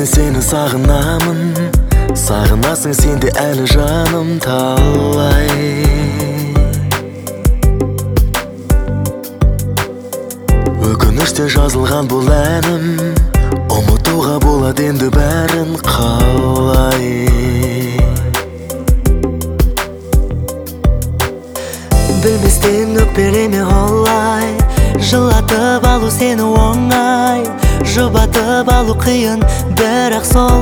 seni sağınamın, sağınasың sen de әлі жаным талай. Өкініште жазылған бұл әнім, ұмытуға болады енді бәрін қалай. Білместен өкпелеме олай, жылатып алу сені оңай, жұбатып алу қиын, бірақ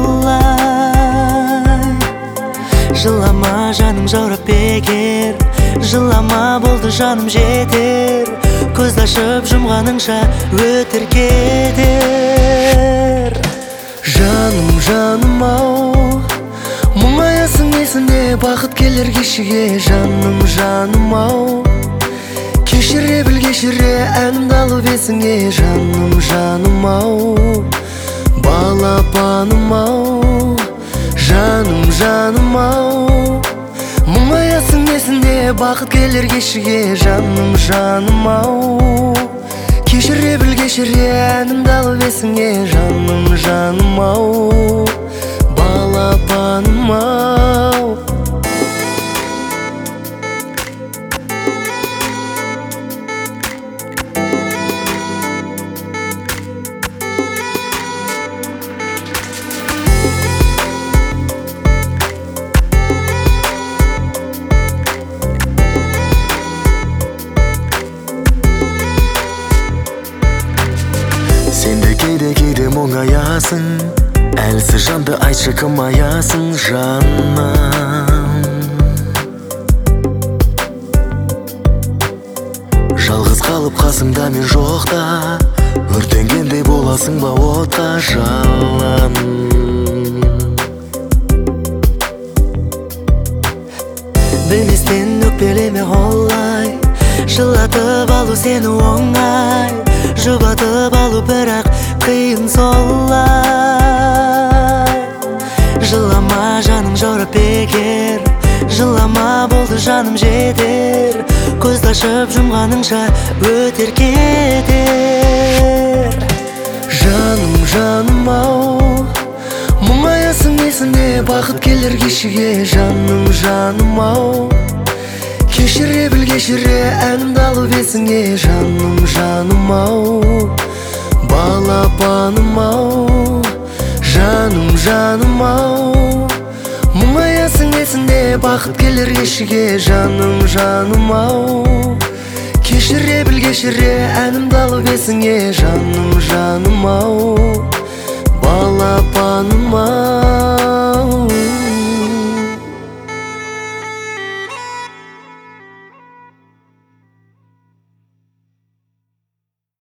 солай. Жылама жаным жаурап бекер, жылама болды жаным жетер, көзді ашып жұмғаныңша өтір кетер. Жаным, жаным ау, мұңаясың есіне бақыт келер кешіге. Жаным, жаным ау, кешіре біл кешіре әнімді алып есіңе. Жаным, жаным ау, балапаным ау, жаным, жаным ау, мұңаясың есіне бақыт келер кешіге. Жаным, жаным ау, кешіре біл кешіре әнімді алып есіңе. Жаным, жаным ау, балапаным ау. Сен де кейде мұңаясың, әлсіз жанды айтшы кім аясың жаным. Жалғыз қалып қасымда мен жоқта, өртенгендей боласың ба отқа жалын. Білместен өкпелеме олай, жылатып алу сені оңай, жұбатып алу бірақ қиын солай. Жылама жаным жаурап бекер, жылама болды жаным жетер, көзді ашып жұмғаныңша өтер кетер. Жаным, жаным ау, мұңаясың есіне бақыт келер кешіге. Жаным, жаным ау, кешіре біл кешіре әнімді алып есіңе. Жаным, жаным ау, балапаным ау, жаным, жаным ау, мұңаясың есіне бақыт келер кешіге. Жаным, жаным ау, кешіре біл кешіре әнімді алып есіңе. Жаным, жаным ау, балапаным ау.